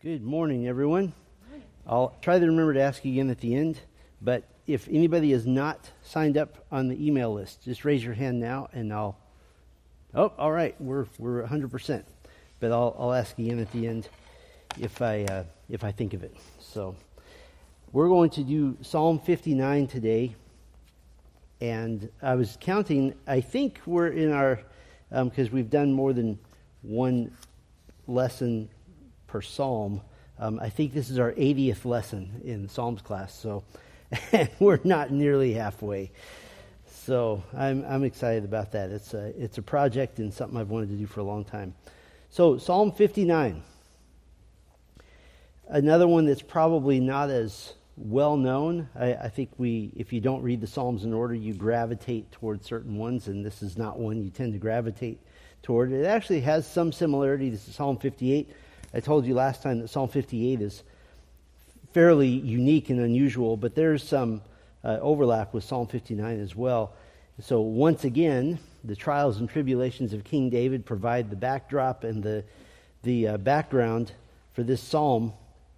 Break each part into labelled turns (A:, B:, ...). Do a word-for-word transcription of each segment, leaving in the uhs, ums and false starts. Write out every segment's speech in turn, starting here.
A: Good morning, everyone. I'll try to remember to ask you again at the end, but if anybody is not signed up on the email list, just raise your hand now, and I'll... Oh, all right, we're we're one hundred percent, but I'll I'll ask again at the end if I uh, if I think of it. So we're going to do Psalm fifty-nine today, and I was counting. I think we're in our because um, we've done more than one lesson per psalm. Um, I think this is our eightieth lesson in the Psalms class, so and we're not nearly halfway. So I'm I'm excited about that. It's a it's a project and something I've wanted to do for a long time. So Psalm fifty-nine, another one that's probably not as well known. I, I think we, if you don't read the Psalms in order, you gravitate toward certain ones, and this is not one you tend to gravitate toward. It actually has some similarity to Psalm fifty-eight. I told you last time that Psalm fifty-eight is fairly unique and unusual, but there's some uh, overlap with Psalm fifty-nine as well. So once again, the trials and tribulations of King David provide the backdrop and the the uh, background for this psalm.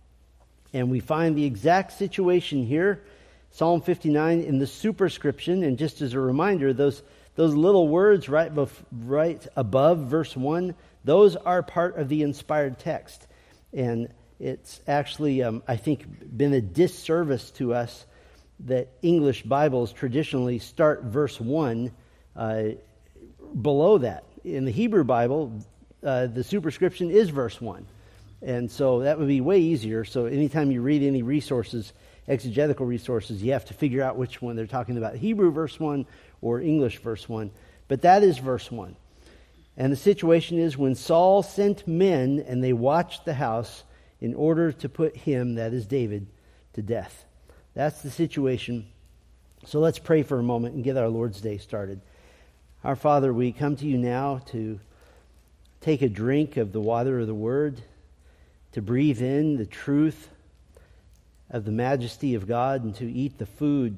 A: And we find the exact situation here, Psalm fifty-nine, in the superscription. And just as a reminder, those those little words right bef- right above verse one, those are part of the inspired text. And it's actually, um, I think, been a disservice to us that English Bibles traditionally start verse one uh, below that. In the Hebrew Bible, uh, the superscription is verse one. And so that would be way easier. So anytime you read any resources, exegetical resources, you have to figure out which one they're talking about, Hebrew verse one or English verse one. But that is verse one. And the situation is when Saul sent men and they watched the house in order to put him, that is David, to death. That's the situation. So let's pray for a moment and get our Lord's Day started. Our Father, we come to you now to take a drink of the water of the Word, to breathe in the truth of the majesty of God, and to eat the food,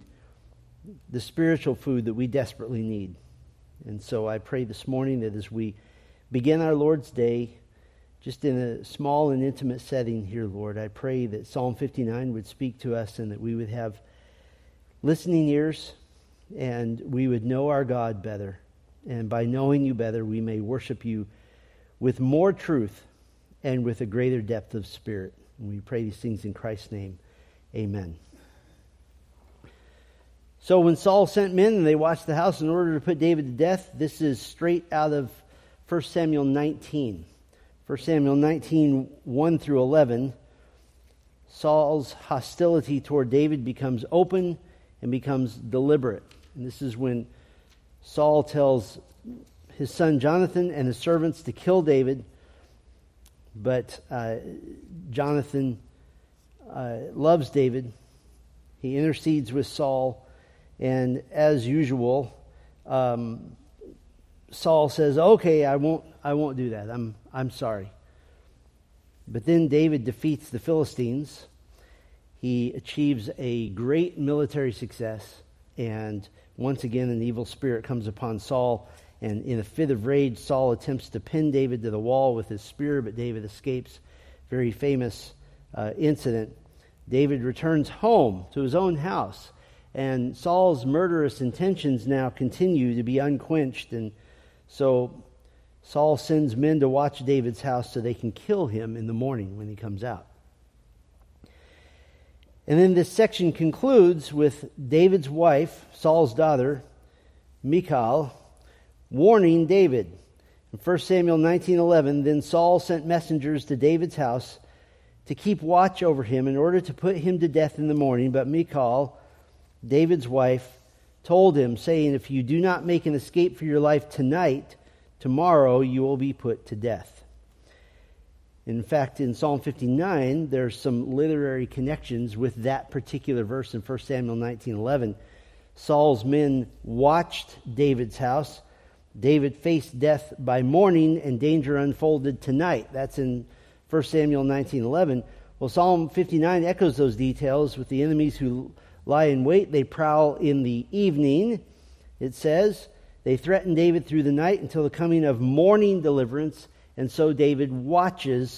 A: the spiritual food that we desperately need. And so I pray this morning that as we begin our Lord's Day, just in a small and intimate setting here, Lord, I pray that Psalm fifty-nine would speak to us and that we would have listening ears and we would know our God better. And by knowing you better, we may worship you with more truth and with a greater depth of spirit. And we pray these things in Christ's name. Amen. So when Saul sent men and they watched the house in order to put David to death, this is straight out of First Samuel nineteen. First Samuel nineteen, one through eleven, Saul's hostility toward David becomes open and becomes deliberate. And this is when Saul tells his son Jonathan and his servants to kill David. But uh, Jonathan uh, loves David. He intercedes with Saul. And as usual, um, Saul says, "Okay, I won't. I won't do that. I'm. I'm sorry." But then David defeats the Philistines. He achieves a great military success, and once again, an evil spirit comes upon Saul. And in a fit of rage, Saul attempts to pin David to the wall with his spear, but David escapes. Very famous uh, incident. David returns home to his own house. And Saul's murderous intentions now continue to be unquenched. And so Saul sends men to watch David's house so they can kill him in the morning when he comes out. And then this section concludes with David's wife, Saul's daughter, Michal, warning David. In First Samuel nineteen eleven, then Saul sent messengers to David's house to keep watch over him in order to put him to death in the morning. But Michal, David's wife, told him, saying, "If you do not make an escape for your life tonight, tomorrow you will be put to death." In fact, in Psalm fifty-nine, there's some literary connections with that particular verse in First Samuel nineteen eleven. Saul's men watched David's house. David faced death by morning, and danger unfolded tonight. That's in First Samuel nineteen eleven. Well, Psalm fifty-nine echoes those details with the enemies who lie in wait. They prowl in the evening. It says, they threaten David through the night until the coming of morning deliverance. And so David watches for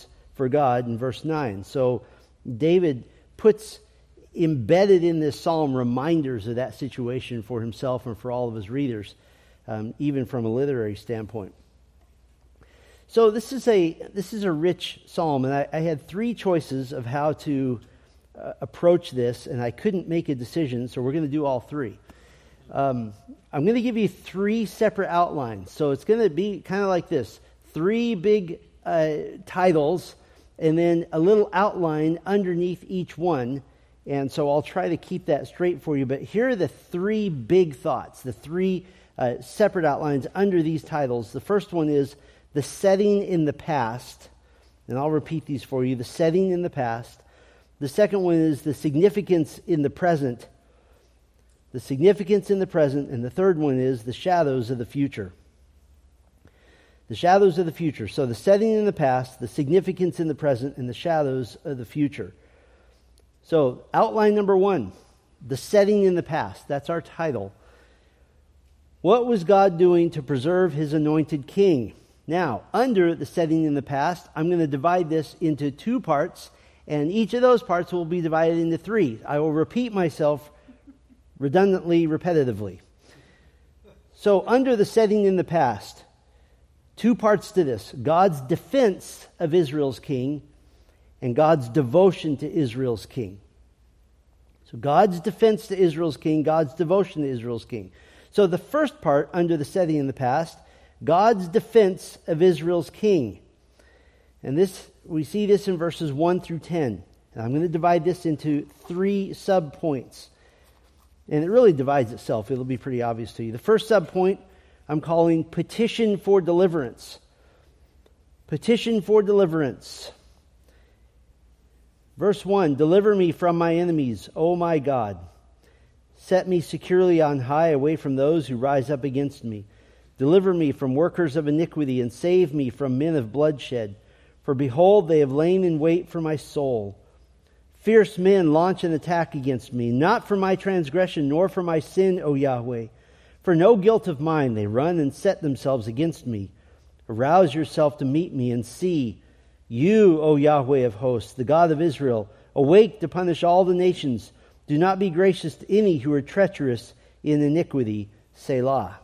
A: for God in verse nine. So David puts embedded in this psalm reminders of that situation for himself and for all of his readers, um, even from a literary standpoint. So this is a this is a rich psalm, and I, I had three choices of how to uh, approach this, and I couldn't make a decision, so we're going to do all three. Um, I'm going to give you three separate outlines, so it's going to be kind of like this: three big uh, titles, and then a little outline underneath each one. And so I'll try to keep that straight for you. But here are the three big thoughts, the three uh, separate outlines under these titles. The first one is the setting in the past. And I'll repeat these for you. The setting in the past. The second one is the significance in the present. The significance in the present. And the third one is the shadows of the future. The shadows of the future. So the setting in the past, the significance in the present, and the shadows of the future. So, outline number one, the setting in the past. That's our title. What was God doing to preserve his anointed king? Now, under the setting in the past, I'm going to divide this into two parts, and each of those parts will be divided into three. I will repeat myself redundantly, repetitively. So, under the setting in the past, two parts to this: God's defense of Israel's king, and God's devotion to Israel's king. So God's defense to Israel's king, God's devotion to Israel's king. So the first part, under the setting in the past, God's defense of Israel's king. And this, we see this in verses one through ten. And I'm going to divide this into three sub-points. And it really divides itself. It'll be pretty obvious to you. The first sub-point I'm calling petition for deliverance. Petition for deliverance. Verse one, deliver me from my enemies, O my God. Set me securely on high, away from those who rise up against me. Deliver me from workers of iniquity, and save me from men of bloodshed. For behold, they have lain in wait for my soul. Fierce men launch an attack against me, not for my transgression, nor for my sin, O Yahweh. For no guilt of mine they run and set themselves against me. Arouse yourself to meet me, and see, you, O Yahweh of hosts, the God of Israel, awake to punish all the nations. Do not be gracious to any who are treacherous in iniquity. Selah.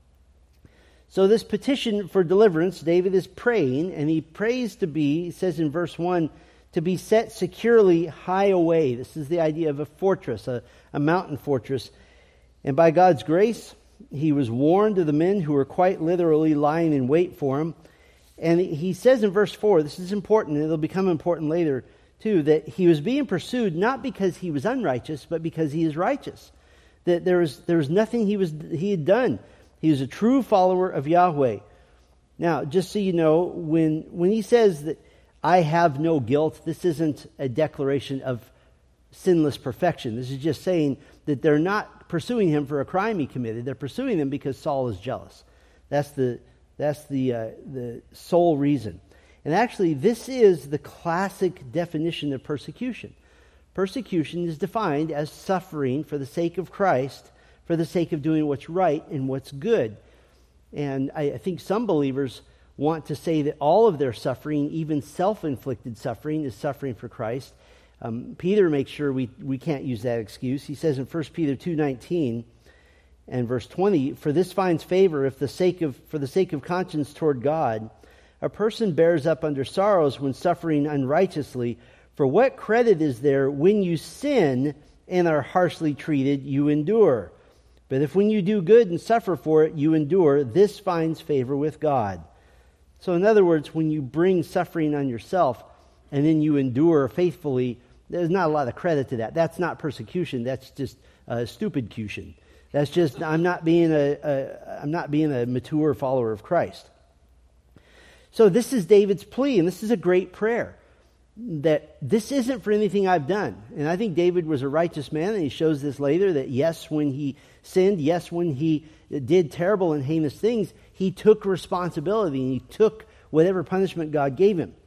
A: So this petition for deliverance, David is praying, and he prays to be, he says in verse one, to be set securely high away. This is the idea of a fortress, a, a mountain fortress. And by God's grace, he was warned of the men who were quite literally lying in wait for him. And he says in verse four, this is important, and it'll become important later too, that he was being pursued not because he was unrighteous, but because he is righteous. That there was there was nothing he was he had done. He was a true follower of Yahweh. Now, just so you know, when when he says that I have no guilt, this isn't a declaration of sinless perfection. This is just saying that they're not pursuing him for a crime he committed. They're pursuing him because Saul is jealous. That's the That's the uh, the sole reason. And actually, this is the classic definition of persecution. Persecution is defined as suffering for the sake of Christ, for the sake of doing what's right and what's good. And I, I think some believers want to say that all of their suffering, even self-inflicted suffering, is suffering for Christ. Um, Peter makes sure we, we can't use that excuse. He says in First Peter two nineteen, and verse twenty, for this finds favor if the sake of for the sake of conscience toward God, a person bears up under sorrows when suffering unrighteously. For what credit is there when you sin and are harshly treated, you endure? But if when you do good and suffer for it, you endure, this finds favor with God. So in other words, when you bring suffering on yourself and then you endure faithfully, there's not a lot of credit to that. That's not persecution. That's just uh, stupidcution. That's just I'm not being a, a I'm not being a mature follower of Christ. So this is David's plea, and this is a great prayer. That this isn't for anything I've done. And I think David was a righteous man, and he shows this later that yes, when he sinned, yes, when he did terrible and heinous things, he took responsibility and he took whatever punishment God gave him.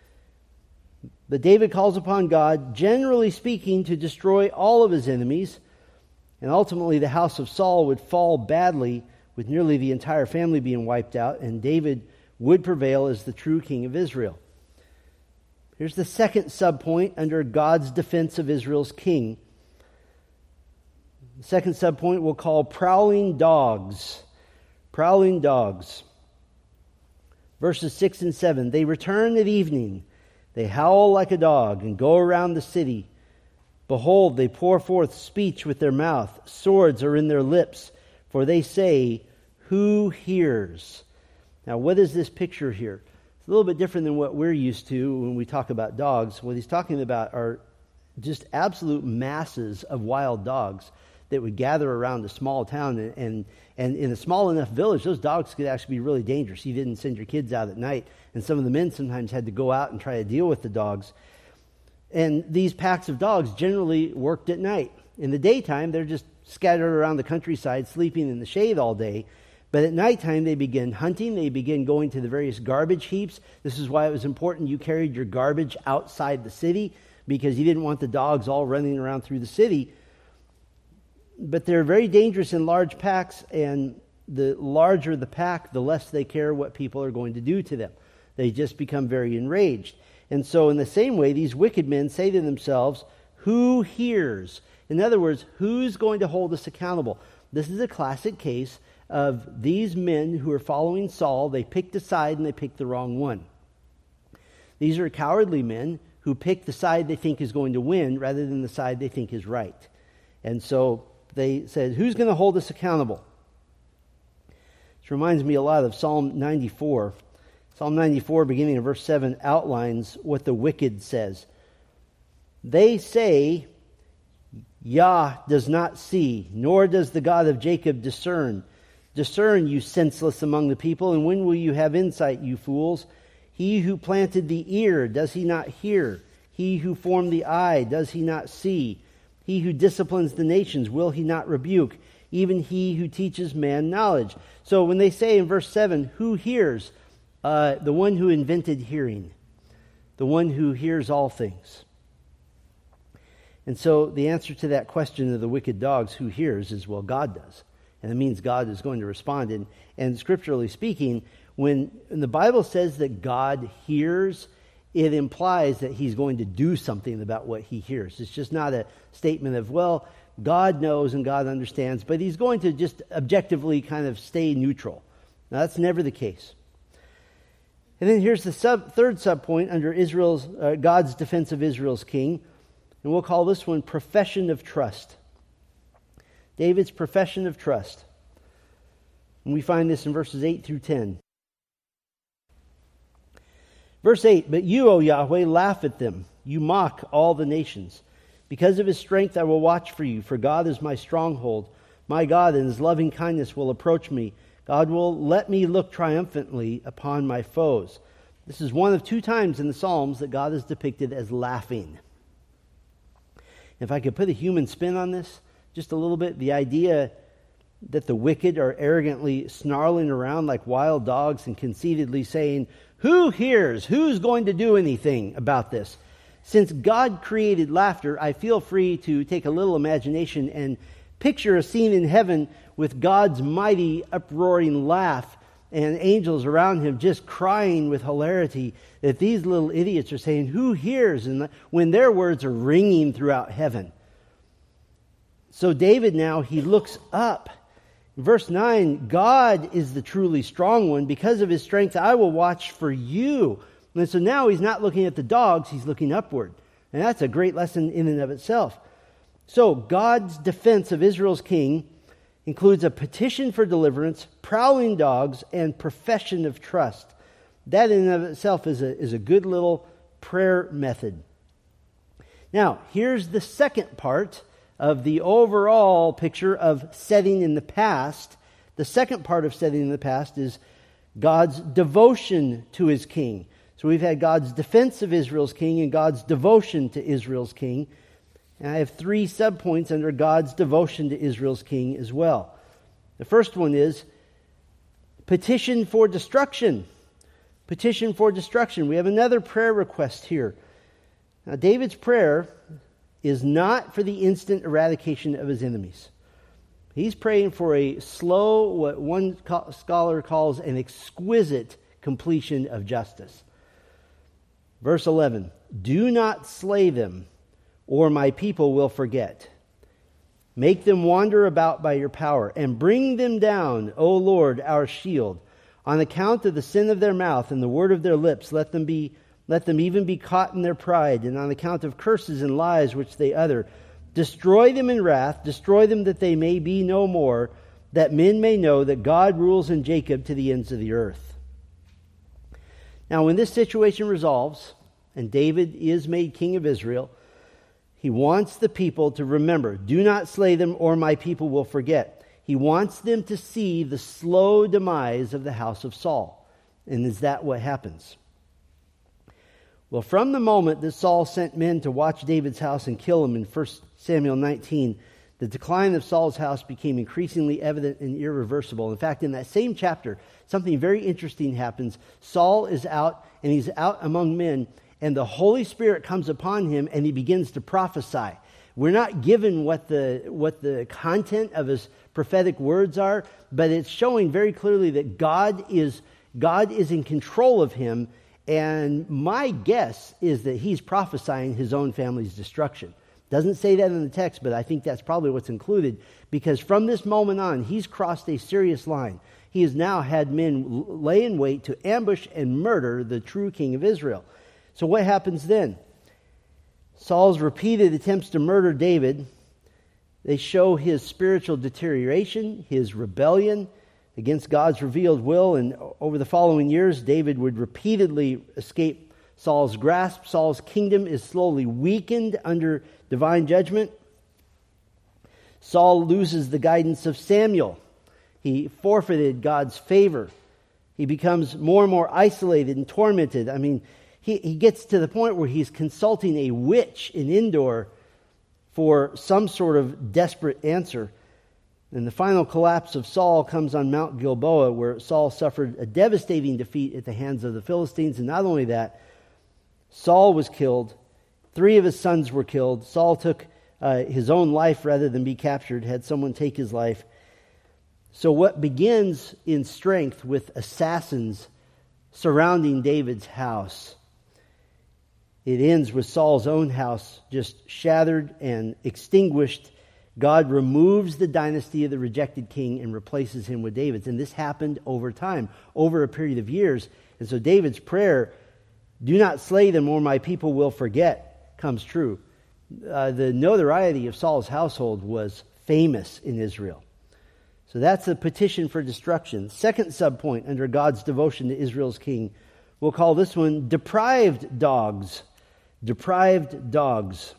A: But David calls upon God, generally speaking, to destroy all of his enemies. And ultimately the house of Saul would fall badly, with nearly the entire family being wiped out, and David would prevail as the true king of Israel. Here's the second subpoint under God's defense of Israel's king. The second subpoint we'll call prowling dogs. Prowling dogs. Verses six and seven. They return at evening. They howl like a dog and go around the city. Behold, they pour forth speech with their mouth. Swords are in their lips. For they say, who hears? Now, what is this picture here? It's a little bit different than what we're used to when we talk about dogs. What he's talking about are just absolute masses of wild dogs that would gather around a small town. And, and, and in a small enough village, those dogs could actually be really dangerous. You didn't send your kids out at night. And some of the men sometimes had to go out and try to deal with the dogs. And these packs of dogs generally worked at night. In the daytime, they're just scattered around the countryside, sleeping in the shade all day. But at nighttime, they begin hunting. They begin going to the various garbage heaps. This is why it was important you carried your garbage outside the city, because you didn't want the dogs all running around through the city. But they're very dangerous in large packs, and the larger the pack, the less they care what people are going to do to them. They just become very enraged. And so in the same way, these wicked men say to themselves, who hears? In other words, who's going to hold us accountable? This is a classic case of these men who are following Saul. They picked a side and they picked the wrong one. These are cowardly men who pick the side they think is going to win rather than the side they think is right. And so they said, who's going to hold us accountable? This reminds me a lot of Psalm ninety-four. Psalm ninety-four, beginning in verse seven, outlines what the wicked says. They say, Yah does not see, nor does the God of Jacob discern. Discern, you senseless among the people, and when will you have insight, you fools? He who planted the ear, does he not hear? He who formed the eye, does he not see? He who disciplines the nations, will he not rebuke? Even he who teaches man knowledge. So when they say in verse seven, who hears? Uh, the one who invented hearing. The one who hears all things. And so the answer to that question of the wicked dogs, who hears, is, well, God does. And it means God is going to respond. And, and scripturally speaking, when, when the Bible says that God hears, it implies that he's going to do something about what he hears. It's just not a statement of, well, God knows and God understands, but he's going to just objectively kind of stay neutral. Now, that's never the case. And then here's the sub, third subpoint under Israel's uh, God's defense of Israel's king. And we'll call this one profession of trust. David's profession of trust. And we find this in verses eight through ten. Verse eight, but you, O Yahweh, laugh at them. You mock all the nations. Because of his strength I will watch for you, for God is my stronghold. My God in his loving kindness will approach me. God will let me look triumphantly upon my foes. This is one of two times in the Psalms that God is depicted as laughing. If I could put a human spin on this, just a little bit, the idea that the wicked are arrogantly snarling around like wild dogs and conceitedly saying, who hears? Who's going to do anything about this? Since God created laughter, I feel free to take a little imagination and picture a scene in heaven with God's mighty uproaring laugh and angels around him just crying with hilarity that these little idiots are saying, who hears? And when their words are ringing throughout heaven. So David now, he looks up. Verse nine, God is the truly strong one. Because of his strength, I will watch for you. And so now he's not looking at the dogs, he's looking upward. And that's a great lesson in and of itself. So God's defense of Israel's king includes a petition for deliverance, prowling dogs, and profession of trust. That in and of itself is a, is a good little prayer method. Now, here's the second part of the overall picture of setting in the past. The second part of setting in the past is God's devotion to his king. So we've had God's defense of Israel's king and God's devotion to Israel's king. And I have three subpoints under God's devotion to Israel's king as well. The first one is petition for destruction. Petition for destruction. We have another prayer request here. Now, David's prayer is not for the instant eradication of his enemies. He's praying for a slow, what one scholar calls an exquisite completion of justice. Verse eleven, do not slay them, or my people will forget. Make them wander about by your power, and bring them down, O Lord, our shield. On account of the sin of their mouth and the word of their lips, let them be, let them even be caught in their pride, and on account of curses and lies which they utter. Destroy them in wrath, destroy them that they may be no more, that men may know that God rules in Jacob to the ends of the earth. Now, when this situation resolves, and David is made king of Israel, he wants the people to remember, do not slay them or my people will forget. He wants them to see the slow demise of the house of Saul. And is that what happens? Well, from the moment that Saul sent men to watch David's house and kill him in First Samuel nineteen, the decline of Saul's house became increasingly evident and irreversible. In fact, in that same chapter, something very interesting happens. Saul is out, and he's out among men, and the Holy Spirit comes upon him, and he begins to prophesy. We're not given what the what the content of his prophetic words are, but it's showing very clearly that God is God is in control of him, and my guess is that he's prophesying his own family's destruction. Doesn't say that in the text, but I think that's probably what's included, because from this moment on, he's crossed a serious line. He has now had men lay in wait to ambush and murder the true king of Israel. So what happens then? Saul's repeated attempts to murder David, they show his spiritual deterioration, his rebellion against God's revealed will, and over the following years, David would repeatedly escape Saul's grasp. Saul's kingdom is slowly weakened under divine judgment. Saul loses the guidance of Samuel. He forfeited God's favor. He becomes more and more isolated and tormented. I mean, he, he gets to the point where he's consulting a witch in Endor for some sort of desperate answer. And the final collapse of Saul comes on Mount Gilboa, where Saul suffered a devastating defeat at the hands of the Philistines. And not only that, Saul was killed. Three of his sons were killed. Saul took uh, his own life rather than be captured, had someone take his life. So what begins in strength with assassins surrounding David's house, it ends with Saul's own house just shattered and extinguished. God removes the dynasty of the rejected king and replaces him with David's. And this happened over time, over a period of years. And so David's prayer, do not slay them or my people will forget, comes true. Uh, the notoriety of Saul's household was famous in Israel. So that's a petition for destruction. Second subpoint under God's devotion to Israel's king, we'll call this one deprived dogs. Deprived dogs.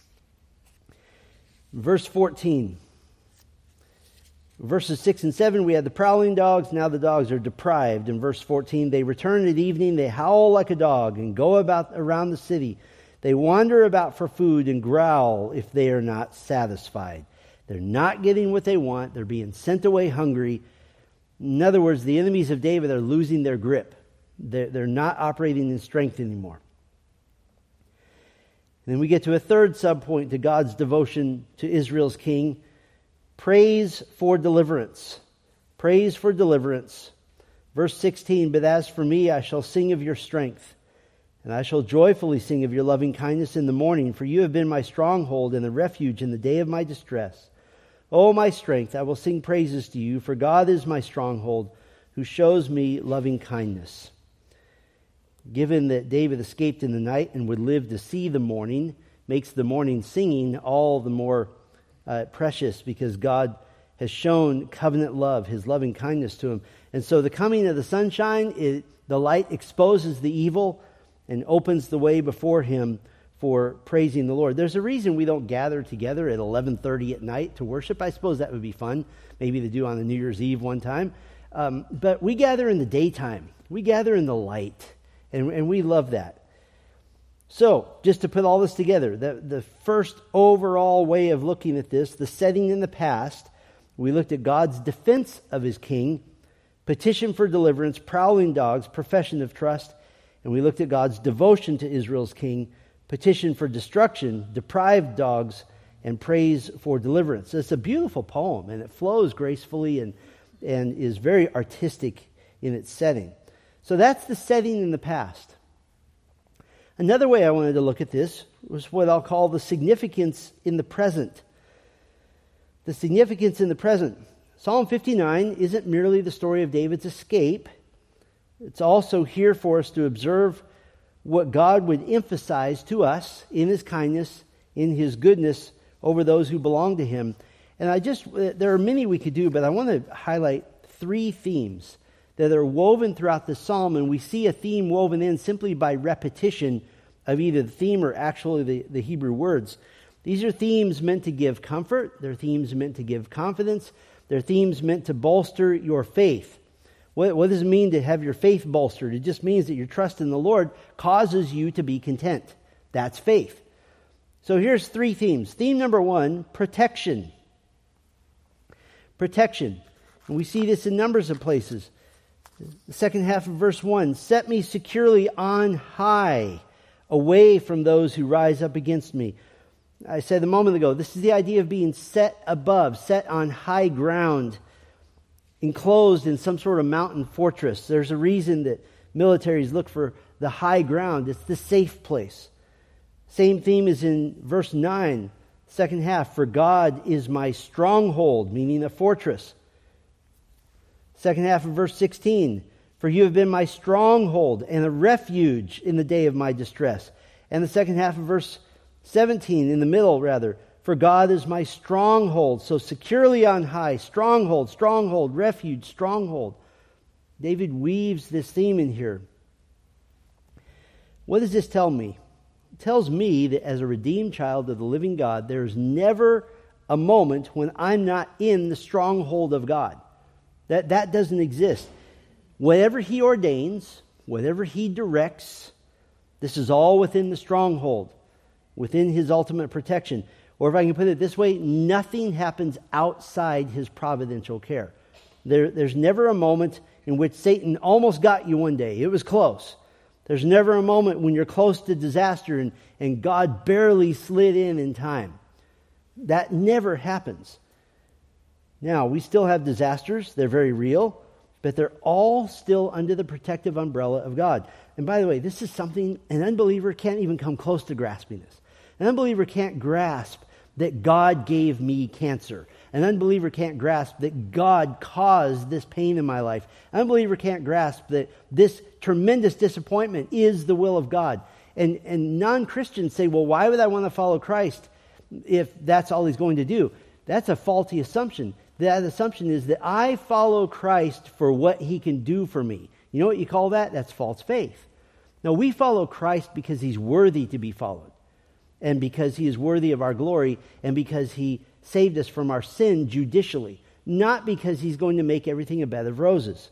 A: Verse fourteen. Verses six and seven, we had the prowling dogs. Now the dogs are deprived. In verse fourteen, they return at evening. They howl like a dog and go about around the city. They wander about for food and growl if they are not satisfied. They're not getting what they want. They're being sent away hungry. In other words, the enemies of David are losing their grip. They're, they're not operating in strength anymore. And then we get to a third subpoint to God's devotion to Israel's king. Praise for deliverance. Praise for deliverance. Verse sixteen, but as for me, I shall sing of your strength, and I shall joyfully sing of your loving kindness in the morning, for you have been my stronghold and the refuge in the day of my distress. O my strength, I will sing praises to you, for God is my stronghold, who shows me loving kindness. Given that David escaped in the night and would live to see the morning, makes the morning singing all the more uh, precious, because God has shown covenant love, his loving kindness to him. And so the coming of the sunshine, it, the light exposes the evil and opens the way before him for praising the Lord. There's a reason we don't gather together at eleven thirty at night to worship. I suppose that would be fun, maybe to do on the New Year's Eve one time. Um, but we gather in the daytime. We gather in the light, and, and we love that. So, just to put all this together, the, the first overall way of looking at this, the setting in the past, we looked at God's defense of his king, petition for deliverance, prowling dogs, profession of trust, and we looked at God's devotion to Israel's king, petition for destruction, deprived dogs, and praise for deliverance. It's a beautiful poem, and it flows gracefully and, and is very artistic in its setting. So that's the setting in the past. Another way I wanted to look at this was what I'll call the significance in the present. The significance in the present. Psalm fifty-nine isn't merely the story of David's escape. It's also here for us to observe what God would emphasize to us in His kindness, in His goodness over those who belong to Him. And I just, there are many we could do, but I want to highlight three themes that are woven throughout the psalm, and we see a theme woven in simply by repetition of either the theme or actually the, the Hebrew words. These are themes meant to give comfort. They're themes meant to give confidence. They're themes meant to bolster your faith. What, what does it mean to have your faith bolstered? It just means that your trust in the Lord causes you to be content. That's faith. So here's three themes. Theme number one, protection. Protection. And we see this in numbers of places. The second half of verse one, set me securely on high, away from those who rise up against me. I said a moment ago, this is the idea of being set above, set on high ground, enclosed in some sort of mountain fortress. There's a reason that militaries look for the high ground. It's the safe place. Same theme is in verse nine, second half. For God is my stronghold, meaning a fortress. Second half of verse sixteen. For you have been my stronghold and a refuge in the day of my distress. And the second half of verse seventeen, in the middle rather. For God is my stronghold, so securely on high, stronghold, stronghold, refuge, stronghold. David weaves this theme in here. What does this tell me? It tells me that as a redeemed child of the living God, there's never a moment when I'm not in the stronghold of God. That, that doesn't exist. Whatever He ordains, whatever He directs, this is all within the stronghold, within His ultimate protection. Or if I can put it this way, nothing happens outside His providential care. There, there's never a moment in which Satan almost got you one day. It was close. There's never a moment when you're close to disaster and, and God barely slid in in time. That never happens. Now, we still have disasters. They're very real, but they're all still under the protective umbrella of God. And by the way, this is something an unbeliever can't even come close to grasping this. An unbeliever can't grasp that God gave me cancer. An unbeliever can't grasp that God caused this pain in my life. An unbeliever can't grasp that this tremendous disappointment is the will of God. And, and non-Christians say, well, why would I want to follow Christ if that's all He's going to do? That's a faulty assumption. That assumption is that I follow Christ for what He can do for me. You know what you call that? That's false faith. No, we follow Christ because He's worthy to be followed, and because He is worthy of our glory, and because He saved us from our sin judicially, not because He's going to make everything a bed of roses.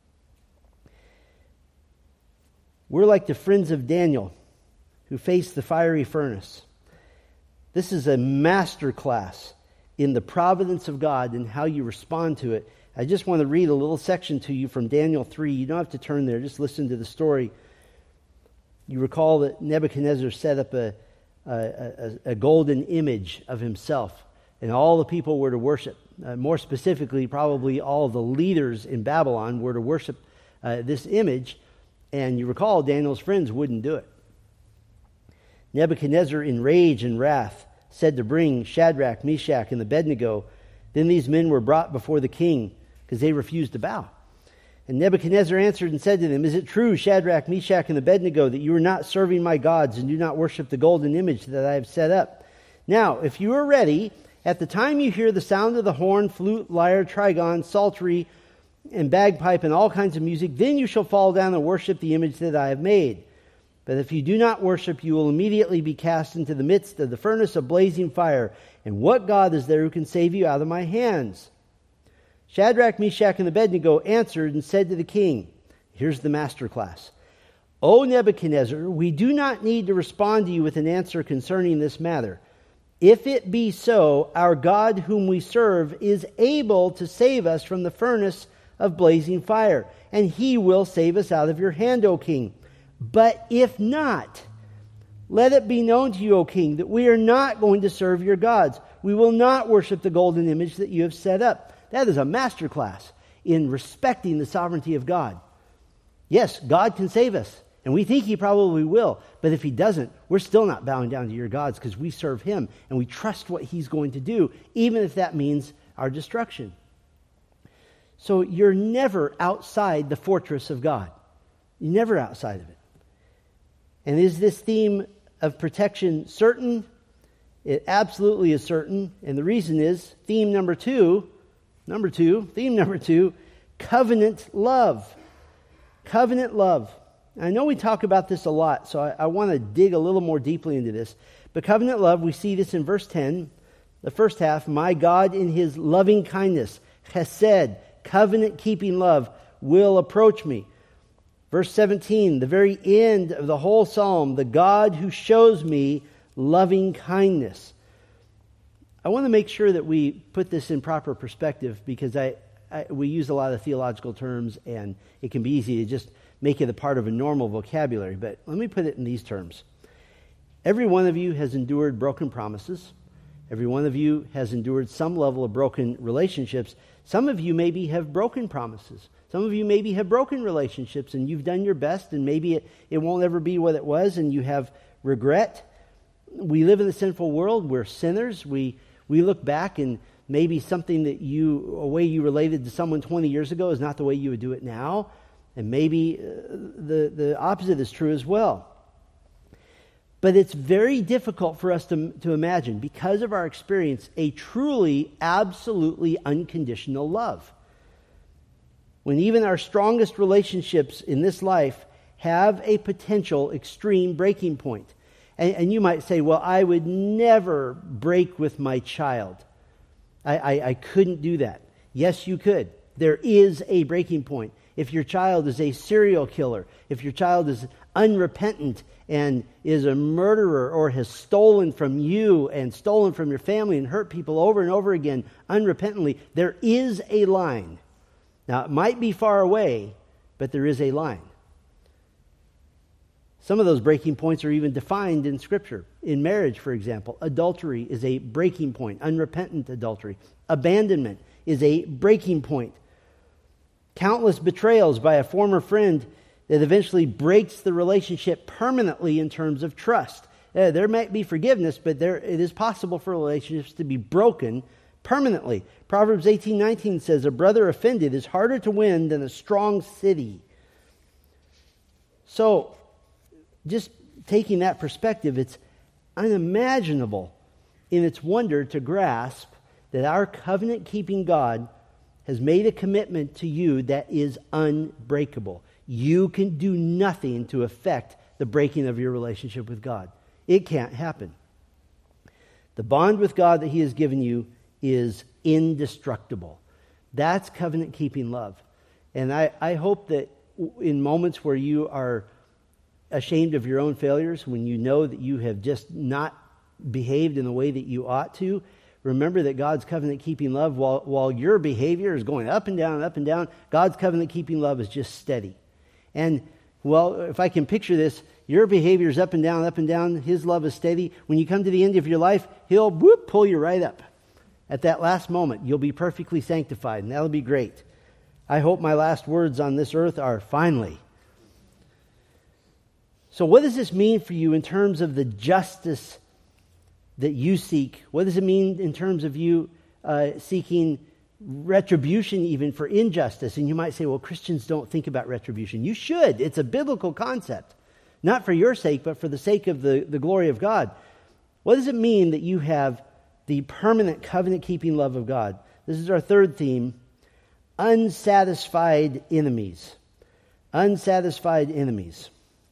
A: We're like the friends of Daniel who faced the fiery furnace. This is a master class in the providence of God and how you respond to it. I just want to read a little section to you from Daniel three. You don't have to turn there. Just listen to the story. You recall that Nebuchadnezzar set up a, a, a, a golden image of himself, and all the people were to worship. Uh, more specifically, probably all the leaders in Babylon were to worship uh, this image, and you recall Daniel's friends wouldn't do it. Nebuchadnezzar, in rage and wrath, said to bring Shadrach, Meshach, and Abednego. Then these men were brought before the king because they refused to bow. And Nebuchadnezzar answered and said to them, "Is it true, Shadrach, Meshach, and Abednego, that you are not serving my gods and do not worship the golden image that I have set up? Now, if you are ready, at the time you hear the sound of the horn, flute, lyre, trigon, psaltery, and bagpipe, and all kinds of music, then you shall fall down and worship the image that I have made. But if you do not worship, you will immediately be cast into the midst of the furnace of blazing fire. And what God is there who can save you out of my hands?" Shadrach, Meshach, and Abednego answered and said to the king, here's the master class, "O Nebuchadnezzar, we do not need to respond to you with an answer concerning this matter. If it be so, our God whom we serve is able to save us from the furnace of blazing fire, and He will save us out of your hand, O king. But if not, let it be known to you, O king, that we are not going to serve your gods. We will not worship the golden image that you have set up." That is a masterclass in respecting the sovereignty of God. Yes, God can save us, And we think he probably will. But if he doesn't, we're still not bowing down to your gods because we serve him and we trust what he's going to do, even if that means our destruction. So you're never outside the fortress of God. You're never outside of it. And is this theme of protection certain? It absolutely is certain. And the reason is theme number two, number two, theme number two, covenant love. Covenant love. I know we talk about this a lot, so I, I want to dig a little more deeply into this. But covenant love, we see this in verse ten, the first half. My God in his loving kindness has said, covenant-keeping love will approach me. Verse seventeen, the very end of the whole psalm, the God who shows me loving kindness. I want to make sure that we put this in proper perspective because I, I we use a lot of theological terms and it can be easy to just make it a part of a normal vocabulary. But let me put it in these terms. Every one of you has endured broken promises. Every one of you has endured some level of broken relationships. Some of you maybe have broken promises. Some of you maybe have broken relationships and you've done your best and maybe it, it won't ever be what it was and you have regret. We live in the sinful world. We're sinners. We we look back and maybe something that you, a way you related to someone twenty years ago is not the way you would do it now. And maybe uh, the, the opposite is true as well. But it's very difficult for us to, to imagine, because of our experience, a truly, absolutely unconditional love. When even our strongest relationships in this life have a potential extreme breaking point. And, and you might say, well, I would never break with my child. I, I, I couldn't do that. Yes, you could. There is a breaking point. If your child is a serial killer, if your child is unrepentant and is a murderer or has stolen from you and stolen from your family and hurt people over and over again unrepentantly, there is a line. Now, it might be far away, but there is a line. Some of those breaking points are even defined in Scripture. In marriage, for example, adultery is a breaking point, unrepentant adultery. Abandonment is a breaking point. Countless betrayals by a former friend that eventually breaks the relationship permanently in terms of trust. Uh, there might be forgiveness, but there it is possible for relationships to be broken permanently. Proverbs eighteen nineteen says, a brother offended is harder to win than a strong city. So, just taking that perspective, it's unimaginable in its wonder to grasp that our covenant-keeping God has made a commitment to you that is unbreakable. You can do nothing to affect the breaking of your relationship with God. It can't happen. The bond with God that He has given you is indestructible. That's covenant-keeping love. And I, I hope that in moments where you are ashamed of your own failures, when you know that you have just not behaved in the way that you ought to, remember that God's covenant-keeping love, while, while your behavior is going up and down and up and down, God's covenant-keeping love is just steady. And, well, if I can picture this, your behavior is up and down, up and down, His love is steady. When you come to the end of your life, He'll whoop, pull you right up. At that last moment, you'll be perfectly sanctified, and that'll be great. I hope my last words on this earth are finally. So what does this mean for you in terms of the justice that you seek? What does it mean in terms of you uh, seeking retribution even for injustice? And you might say, well, Christians don't think about retribution. You should. It's a biblical concept. Not for your sake, but for the sake of the, the glory of God. What does it mean that you have the permanent covenant-keeping love of God? This is our third theme, unsatisfied enemies. Unsatisfied enemies.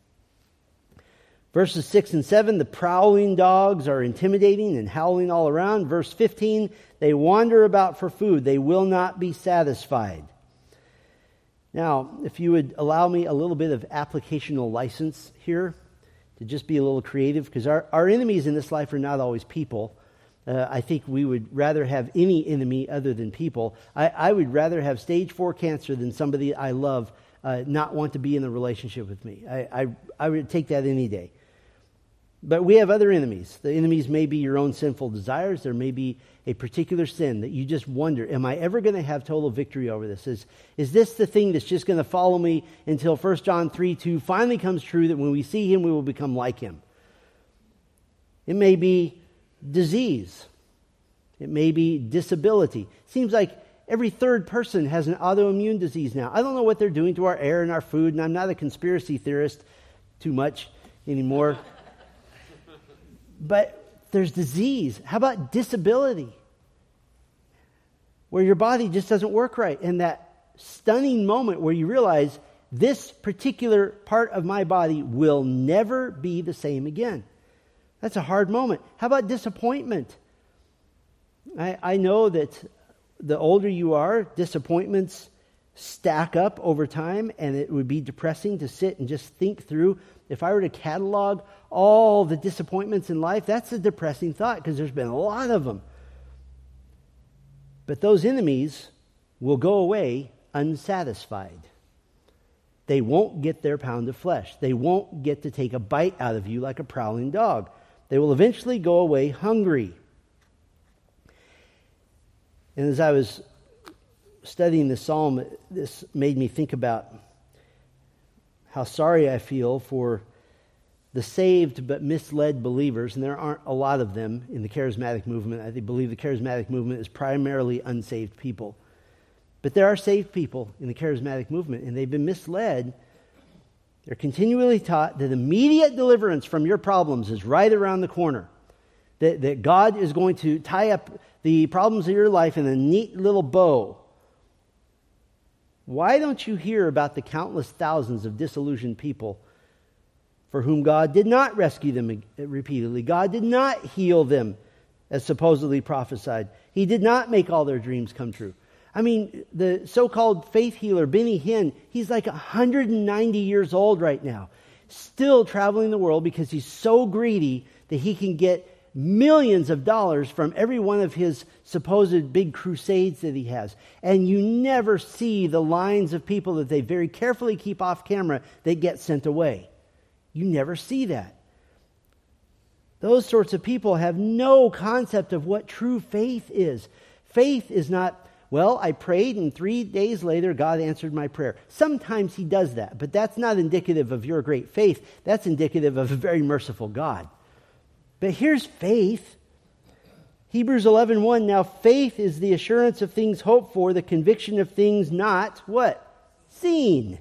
A: Verses six and seven, the prowling dogs are intimidating and howling all around. Verse fifteen, they wander about for food. They will not be satisfied. Now, if you would allow me a little bit of applicational license here to just be a little creative, because our, our enemies in this life are not always people. Uh, I think we would rather have any enemy other than people. I, I would rather have stage four cancer than somebody I love uh, not want to be in a relationship with me. I, I, I would take that any day. But we have other enemies. The enemies may be your own sinful desires. There may be a particular sin that you just wonder, am I ever going to have total victory over this? Is, is this the thing that's just going to follow me until First John three two finally comes true, that when we see him, we will become like him? It may be disease. It may be disability. Seems like every third person has an autoimmune disease now. I don't know what they're doing to our air and our food, and I'm not a conspiracy theorist too much anymore. But there's disease. How about disability? Where your body just doesn't work right. And that stunning moment where you realize this particular part of my body will never be the same again. That's a hard moment. How about disappointment? I, I know that the older you are, disappointments stack up over time, and it would be depressing to sit and just think through. If I were to catalog all the disappointments in life, that's a depressing thought, because there's been a lot of them. But those enemies will go away unsatisfied. They won't get their pound of flesh. They won't get to take a bite out of you like a prowling dog. They will eventually go away hungry. And as I was studying this psalm, this made me think about how sorry I feel for the saved but misled believers, and there aren't a lot of them in the charismatic movement. I believe the charismatic movement is primarily unsaved people. But there are saved people in the charismatic movement, and they've been misled. They're continually taught that immediate deliverance from your problems is right around the corner. That, that God is going to tie up the problems of your life in a neat little bow. Why don't you hear about the countless thousands of disillusioned people for whom God did not rescue them repeatedly? God did not heal them as supposedly prophesied. He did not make all their dreams come true. I mean, the so-called faith healer, Benny Hinn, he's like one hundred ninety years old right now, still traveling the world because he's so greedy that he can get millions of dollars from every one of his supposed big crusades that he has. And you never see the lines of people that they very carefully keep off camera that get sent away. You never see that. Those sorts of people have no concept of what true faith is. Faith is not, well, I prayed and three days later God answered my prayer. Sometimes he does that, but that's not indicative of your great faith. That's indicative of a very merciful God. But here's faith. Hebrews eleven one, now faith is the assurance of things hoped for, the conviction of things not, what? Seen.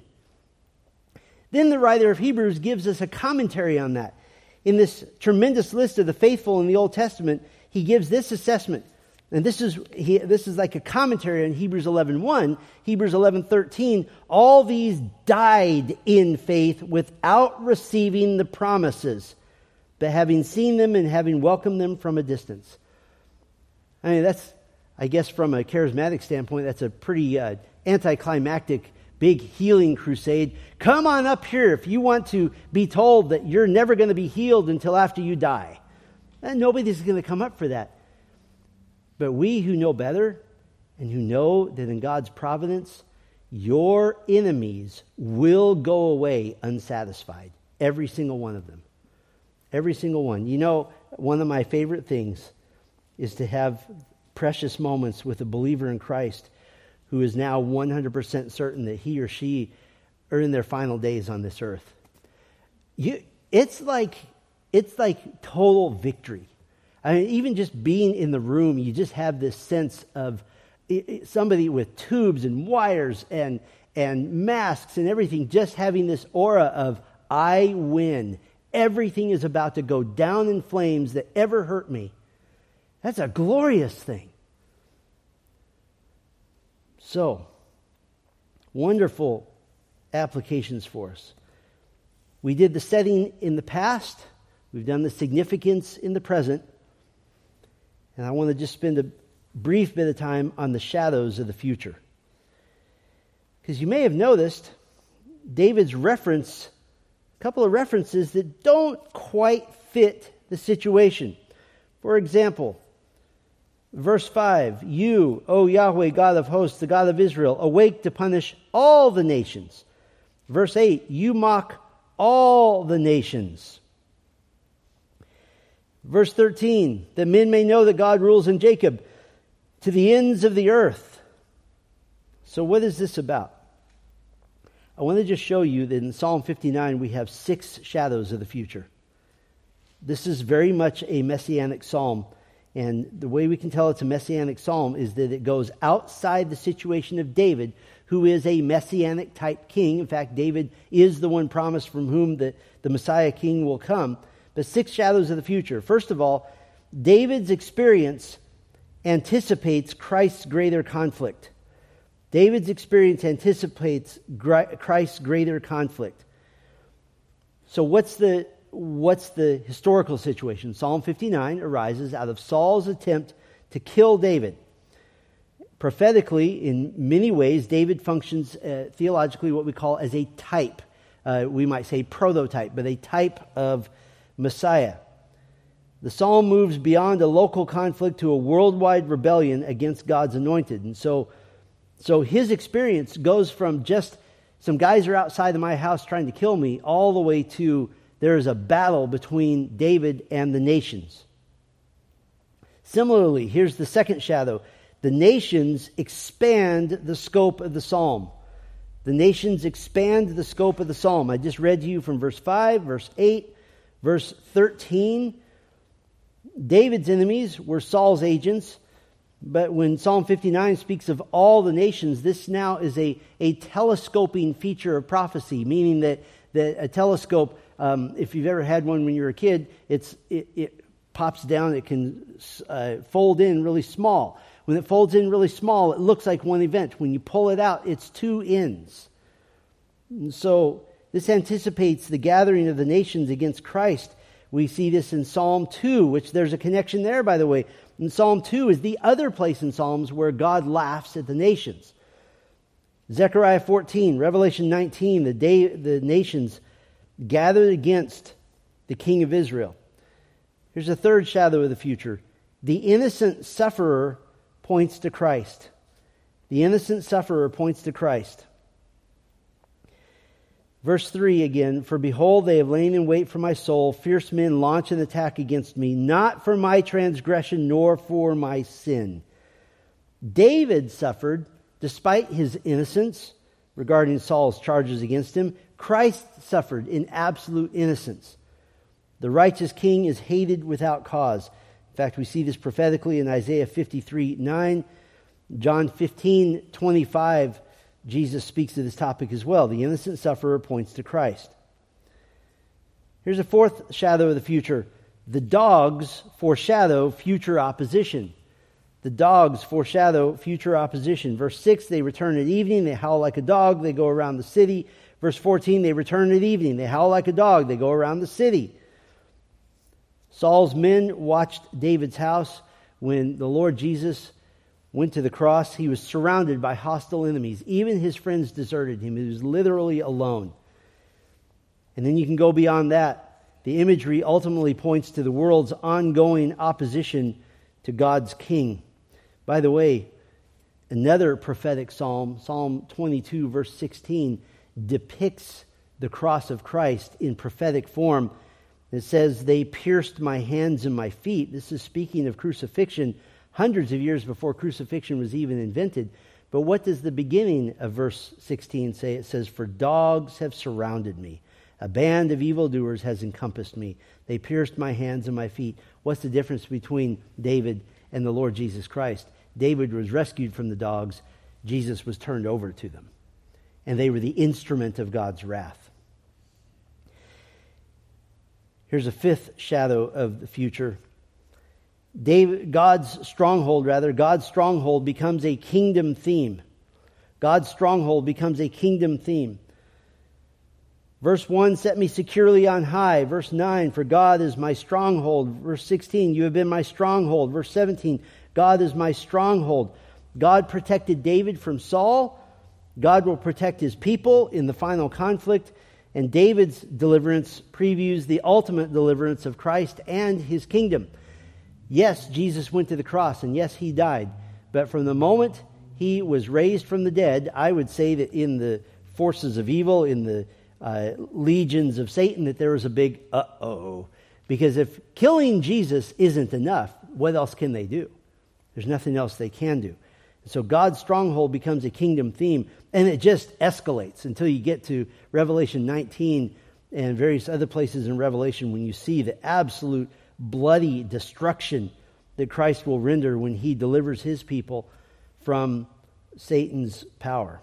A: Then the writer of Hebrews gives us a commentary on that. In this tremendous list of the faithful in the Old Testament, he gives this assessment. And this is he, this is like a commentary on Hebrews eleven one. Hebrews eleven thirteen, all these died in faith without receiving the promises, but having seen them and having welcomed them from a distance. I mean, that's, I guess from a charismatic standpoint, that's a pretty uh, anticlimactic big healing crusade. Come on up here if you want to be told that you're never going to be healed until after you die. And nobody's going to come up for that. But we who know better and who know that in God's providence, your enemies will go away unsatisfied. Every single one of them. Every single one. You know, one of my favorite things is to have precious moments with a believer in Christ who is now one hundred percent certain that he or she are in their final days on this earth. You, it's like, it's like total victory. I mean, even just being in the room, you just have this sense of somebody with tubes and wires and, and masks and everything, just having this aura of, I win. Everything is about to go down in flames that ever hurt me. That's a glorious thing. So, wonderful applications for us. We did the setting in the past. We've done the significance in the present. And I want to just spend a brief bit of time on the shadows of the future. Because you may have noticed David's reference, a couple of references that don't quite fit the situation. For example, verse five, you, O Yahweh, God of hosts, the God of Israel, awake to punish all the nations. Verse eight, you mock all the nations. Verse thirteen, that men may know that God rules in Jacob to the ends of the earth. So what is this about? I want to just show you that in Psalm fifty-nine we have six shadows of the future. This is very much a messianic psalm. And the way we can tell it's a messianic psalm is that it goes outside the situation of David, who is a messianic type king. In fact, David is the one promised from whom the, the Messiah king will come. But six shadows of the future. First of all, David's experience anticipates Christ's greater conflict. David's experience anticipates Christ's greater conflict. So what's the what's the historical situation? Psalm fifty-nine arises out of Saul's attempt to kill David. Prophetically, in many ways, David functions uh, theologically what we call as a type. Uh, we might say prototype, but a type of Messiah. The psalm moves beyond a local conflict to a worldwide rebellion against God's anointed. And so, so his experience goes from just some guys are outside of my house trying to kill me all the way to there is a battle between David and the nations. Similarly, here's the second shadow. The nations expand the scope of the psalm. The nations expand the scope of the psalm. I just read to you from verse five, verse eight, verse thirteen. David's enemies were Saul's agents, but when Psalm fifty-nine speaks of all the nations, this now is a, a telescoping feature of prophecy, meaning that, that a telescope, um, if you've ever had one when you were a kid, it's it, it pops down, it can uh, fold in really small. When it folds in really small, it looks like one event. When you pull it out, it's two ends. And so this anticipates the gathering of the nations against Christ. We see this in Psalm two, which there's a connection there, by the way. And Psalm two is the other place in Psalms where God laughs at the nations. Zechariah fourteen, Revelation nineteen, the day the nations gathered against the king of Israel. Here's a third shadow of the future. The innocent sufferer points to Christ. The innocent sufferer points to Christ. Verse three again, for behold, they have lain in wait for my soul. Fierce men launch an attack against me, not for my transgression, nor for my sin. David suffered despite his innocence regarding Saul's charges against him. Christ suffered in absolute innocence. The righteous king is hated without cause. In fact, we see this prophetically in Isaiah fifty-three nine. John fifteen twenty-five, Jesus speaks to this topic as well. The innocent sufferer points to Christ. Here's a fourth shadow of the future. The dogs foreshadow future opposition. The dogs foreshadow future opposition. Verse six, they return at evening, they howl like a dog, they go around the city. Verse fourteen, they return at evening, they howl like a dog, they go around the city. Saul's men watched David's house. When the Lord Jesus went to the cross, he was surrounded by hostile enemies. Even his friends deserted him. He was literally alone. And then you can go beyond that. The imagery ultimately points to the world's ongoing opposition to God's king. By the way, another prophetic psalm, Psalm twenty-two, verse sixteen, depicts the cross of Christ in prophetic form. It says, they pierced my hands and my feet. This is speaking of crucifixion hundreds of years before crucifixion was even invented. But what does the beginning of verse sixteen say? It says, for dogs have surrounded me. A band of evildoers has encompassed me. They pierced my hands and my feet. What's the difference between David and the Lord Jesus Christ? David was rescued from the dogs. Jesus was turned over to them. And they were the instrument of God's wrath. Here's a fifth shadow of the future. David, God's stronghold, rather, God's stronghold becomes a kingdom theme. God's stronghold becomes a kingdom theme. Verse one, set me securely on high. Verse nine, for God is my stronghold. Verse sixteen, you have been my stronghold. Verse seventeen, God is my stronghold. God protected David from Saul. God will protect his people in the final conflict. And David's deliverance previews the ultimate deliverance of Christ and his kingdom. Yes, Jesus went to the cross, and yes, he died. But from the moment he was raised from the dead, I would say that in the forces of evil, in the uh, legions of Satan, that there was a big uh-oh. Because if killing Jesus isn't enough, what else can they do? There's nothing else they can do. So God's stronghold becomes a kingdom theme, and it just escalates until you get to Revelation nineteen and various other places in Revelation when you see the absolute bloody destruction that Christ will render when he delivers his people from Satan's power.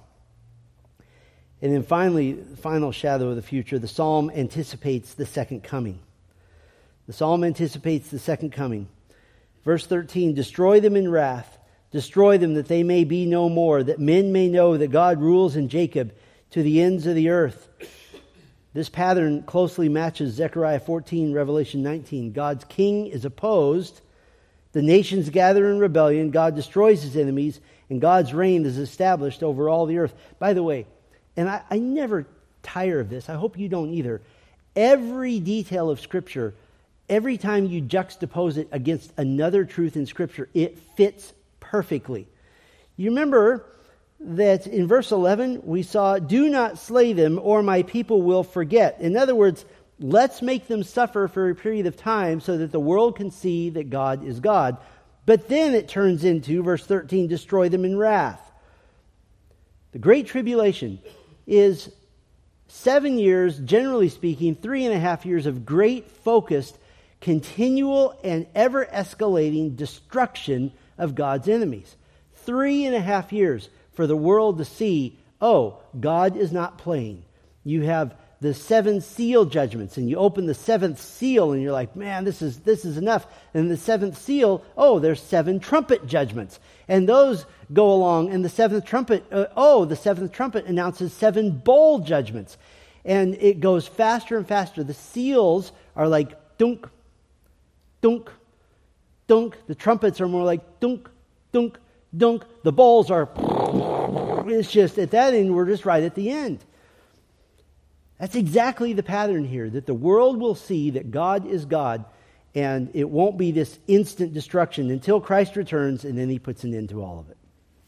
A: And then finally, final shadow of the future, the psalm anticipates the second coming. The psalm anticipates the second coming. Verse thirteen, destroy them in wrath, destroy them that they may be no more, that men may know that God rules in Jacob to the ends of the earth. This pattern closely matches Zechariah fourteen, Revelation nineteen. God's king is opposed, the nations gather in rebellion, God destroys his enemies, and God's reign is established over all the earth. By the way, and I, I never tire of this, I hope you don't either, every detail of Scripture, every time you juxtapose it against another truth in Scripture, it fits perfectly. You remember that in verse eleven, we saw, do not slay them or my people will forget. In other words, let's make them suffer for a period of time so that the world can see that God is God. But then it turns into, verse thirteen, destroy them in wrath. The Great Tribulation is seven years, generally speaking, three and a half years of great, focused, continual, and ever-escalating destruction of God's enemies. Three and a half years for the world to see, oh, God is not playing. You have the seven seal judgments, and you open the seventh seal, and you're like, man, this is this is enough. And the seventh seal, oh, there's seven trumpet judgments, and those go along. And the seventh trumpet, uh, oh, the seventh trumpet announces seven bowl judgments, and it goes faster and faster. The seals are like dunk, dunk, dunk. The trumpets are more like dunk, dunk, dunk. The bowls are. It's just at that end, we're just right at the end. That's exactly the pattern here, that the world will see that God is God, and it won't be this instant destruction until Christ returns, and then he puts an end to all of it.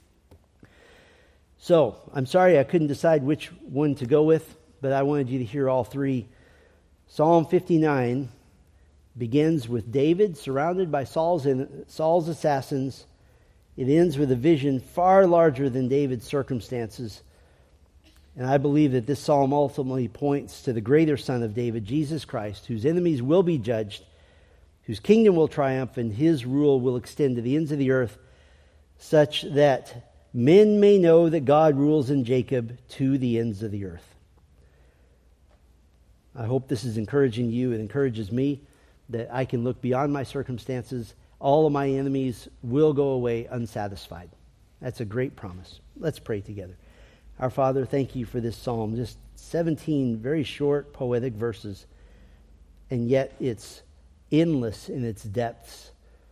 A: So, I'm sorry I couldn't decide which one to go with, but I wanted you to hear all three. Psalm fifty-nine begins with David surrounded by Saul's, Saul's assassins. It ends with a vision far larger than David's circumstances. And I believe that this psalm ultimately points to the greater Son of David, Jesus Christ, whose enemies will be judged, whose kingdom will triumph, and his rule will extend to the ends of the earth, such that men may know that God rules in Jacob to the ends of the earth. I hope this is encouraging you. It encourages me that I can look beyond my circumstances. All of my enemies will go away unsatisfied. That's a great promise. Let's pray together. Our Father, thank you for this psalm. Just seventeen very short, poetic verses, and yet it's endless in its depths.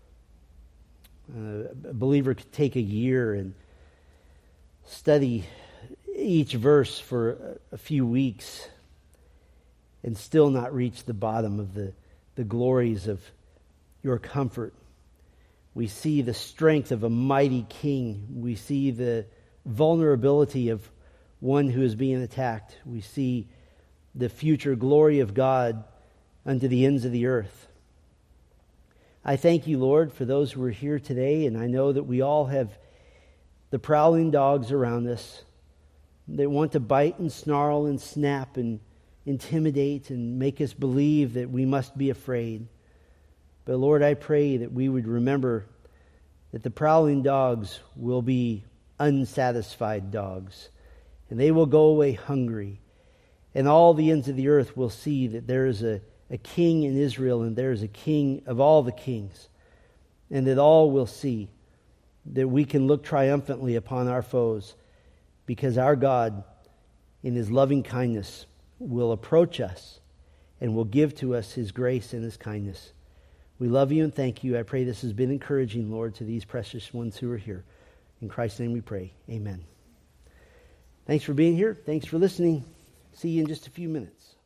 A: Uh, a believer could take a year and study each verse for a few weeks and still not reach the bottom of the, the glories of your comfort. We see the strength of a mighty king. We see the vulnerability of one who is being attacked. We see the future glory of God unto the ends of the earth. I thank you, Lord, for those who are here today, and I know that we all have the prowling dogs around us that want to bite and snarl and snap and intimidate and make us believe that we must be afraid. But Lord, I pray that we would remember that the prowling dogs will be unsatisfied dogs, and they will go away hungry, and all the ends of the earth will see that there is a, a king in Israel, and there is a king of all the kings, and that all will see that we can look triumphantly upon our foes, because our God, in his loving kindness, will approach us and will give to us his grace and his kindness. We love you and thank you. I pray this has been encouraging, Lord, to these precious ones who are here. In Christ's name we pray. Amen. Thanks for being here. Thanks for listening. See you in just a few minutes.